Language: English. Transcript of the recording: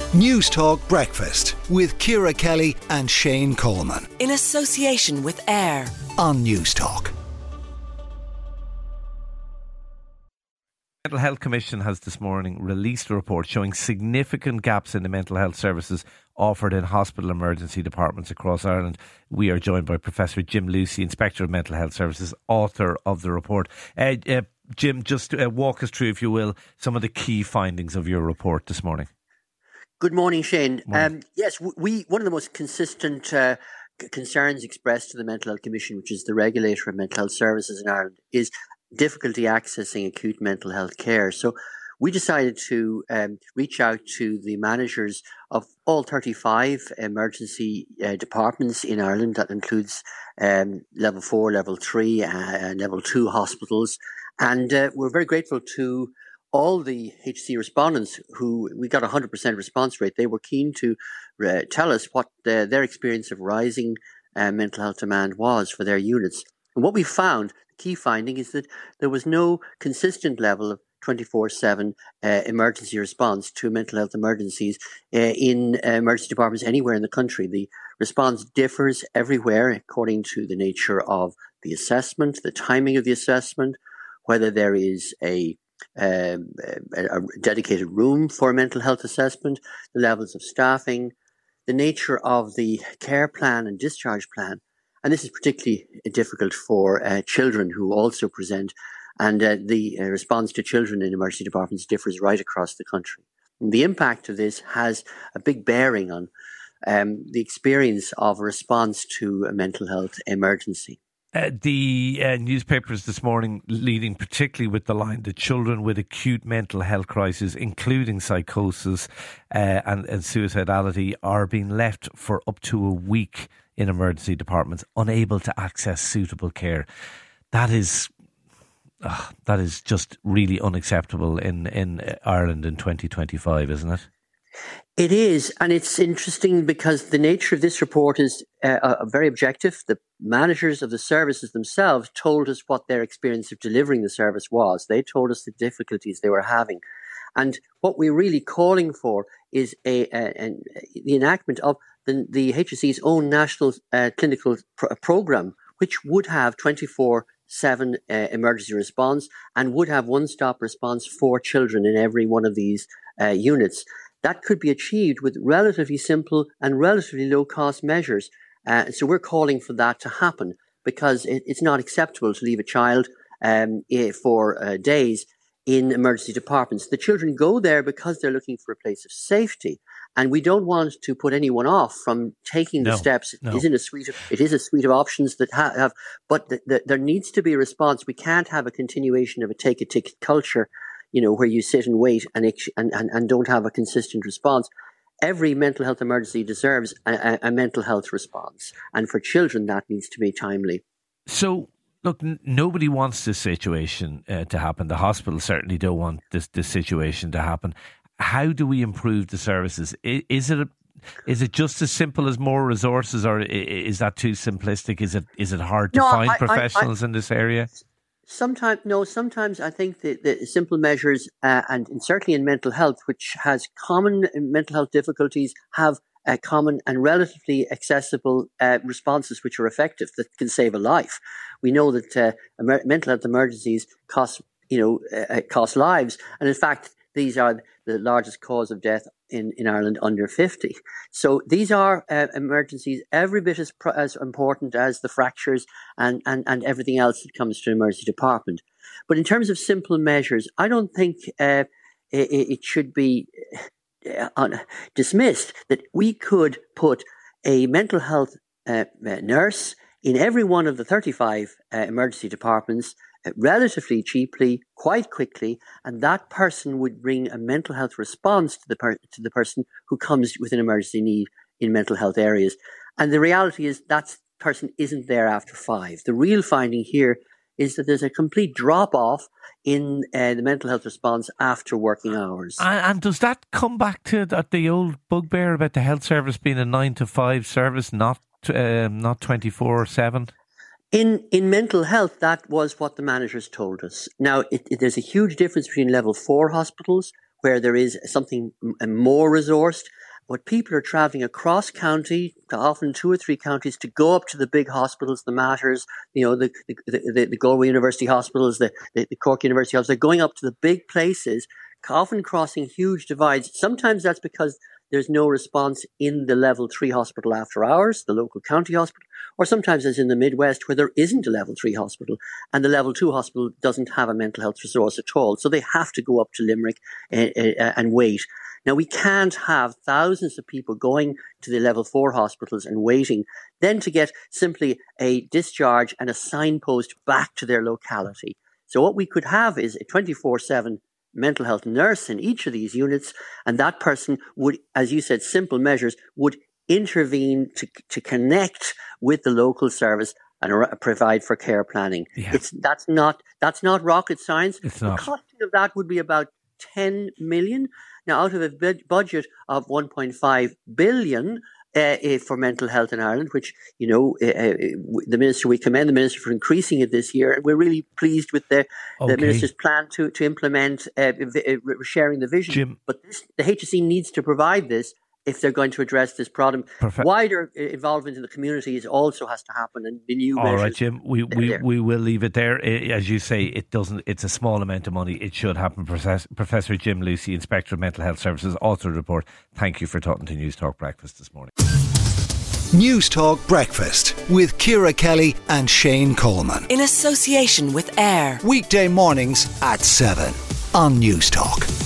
News Talk Breakfast with Ciara Kelly and Shane Coleman. In association with AIR On News Talk. The Mental Health Commission has this morning released a report showing significant gaps in the mental health services offered in hospital emergency departments across Ireland. We are joined by Professor Jim Lucey, Inspector of Mental Health Services, author of the report. Jim, just walk us through, if you will, some of the key findings of your report this morning. Good morning, Shane. Morning. Yes, one of the most consistent concerns expressed to the Mental Health Commission, which is the regulator of mental health services in Ireland, is difficulty accessing acute mental health care. So we decided to reach out to the managers of all 35 emergency departments in Ireland. That includes level 4, level 3, and level 2 hospitals. And we're very grateful to all the HC respondents who we got a 100% response rate. They were keen to tell us what their experience of rising mental health demand was for their units. And what we found, the key finding, is that there was no consistent level of 24/7 emergency response to mental health emergencies in emergency departments anywhere in the country. The response differs everywhere according to the nature of the assessment, the timing of the assessment, whether there is a dedicated room for mental health assessment, the levels of staffing, the nature of the care plan and discharge plan. And this is particularly difficult for children who also present. And the response to children in emergency departments differs right across the country. And the impact of this has a big bearing on the experience of a response to a mental health emergency. The newspapers this morning leading particularly with the line that children with acute mental health crisis, including psychosis and suicidality, are being left for up to a week in emergency departments, unable to access suitable care. That is just really unacceptable in Ireland in 2025, isn't it? It is, and it's interesting because the nature of this report is very objective. The managers of the services themselves told us what their experience of delivering the service was. They told us the difficulties they were having. And what we're really calling for is the enactment of the HSE's own national clinical programme, which would have 24/7 emergency response and would have one-stop response for children in every one of these units. That could be achieved with relatively simple and relatively low-cost measures. So we're calling for that to happen because it's not acceptable to leave a child for days in emergency departments. The children go there because they're looking for a place of safety. And we don't want to put anyone off from taking the steps. It is a suite of options that have, but there needs to be a response. We can't have a continuation of a take-a-ticket culture, where you sit and wait and don't have a consistent response. Every mental health emergency deserves a mental health response. And for children, that needs to be timely. So, look, nobody wants this situation to happen. The hospitals certainly don't want this situation to happen. How do we improve the services? Is it just as simple as more resources, or is that too simplistic? Is it hard to find professionals in this area? Sometimes I think the simple measures, and certainly in mental health, which has common mental health difficulties, have common and relatively accessible responses which are effective, that can save a life. We know that mental health emergencies cost lives, and in fact, these are the largest cause of death in Ireland under 50. So these are emergencies every bit as important as the fractures and everything else that comes to an emergency department. But in terms of simple measures, I don't think it should be dismissed that we could put a mental health nurse in every one of the 35 emergency departments relatively cheaply, quite quickly, and that person would bring a mental health response to the person who comes with an emergency need in mental health areas. And the reality is that person isn't there after 5. The real finding here is that there's a complete drop-off in the mental health response after working hours. And does that come back to the old bugbear about the health service being a 9 to 5 service, not 24/7? In mental health, that was what the managers told us. Now, there's a huge difference between level 4 hospitals, where there is something more resourced. But people are travelling across county, often 2 or 3 counties, to go up to the big hospitals, the Matters, the Galway University hospitals, the Cork University hospitals. They're going up to the big places, often crossing huge divides. Sometimes that's because there's no response in the level 3 hospital after hours, the local county hospital, or sometimes as in the Midwest where there isn't a level 3 hospital and the level 2 hospital doesn't have a mental health resource at all. So they have to go up to Limerick and wait. Now, we can't have thousands of people going to the level 4 hospitals and waiting, then to get simply a discharge and a signpost back to their locality. So what we could have is a 24/7 mental health nurse in each of these units, and that person would, as you said, simple measures, would intervene to connect with the local service and provide for care planning. Yeah. That's not rocket science. It's not. The costing of that would be about 10 million. Now, out of a budget of 1.5 billion for mental health in Ireland, which, we commend the Minister for increasing it this year. We're really pleased with the Minister's plan to implement sharing the vision. Jim. But the HSE needs to provide this if they're going to address this problem. Wider involvement in the communities also has to happen, and the new measures. All right, Jim, we will leave it there. As you say, it's a small amount of money. It should happen. Professor Jim Lucey, Inspector of Mental Health Services, author of the report. Thank you for talking to News Talk Breakfast this morning. News Talk Breakfast with Ciara Kelly and Shane Coleman. In association with AIR. Weekday mornings at 7 on News Talk.